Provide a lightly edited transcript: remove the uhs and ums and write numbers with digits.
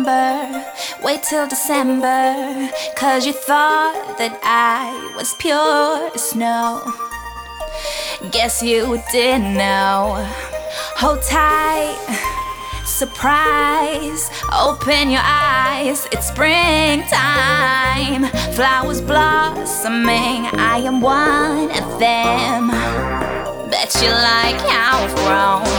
November, wait till December, 'cause you thought that I was pure snow. Guess you didn't know. Hold tight, surprise, open your eyes, it's springtime. Flowers blossoming, I am one of them. Bet you like how I've grown.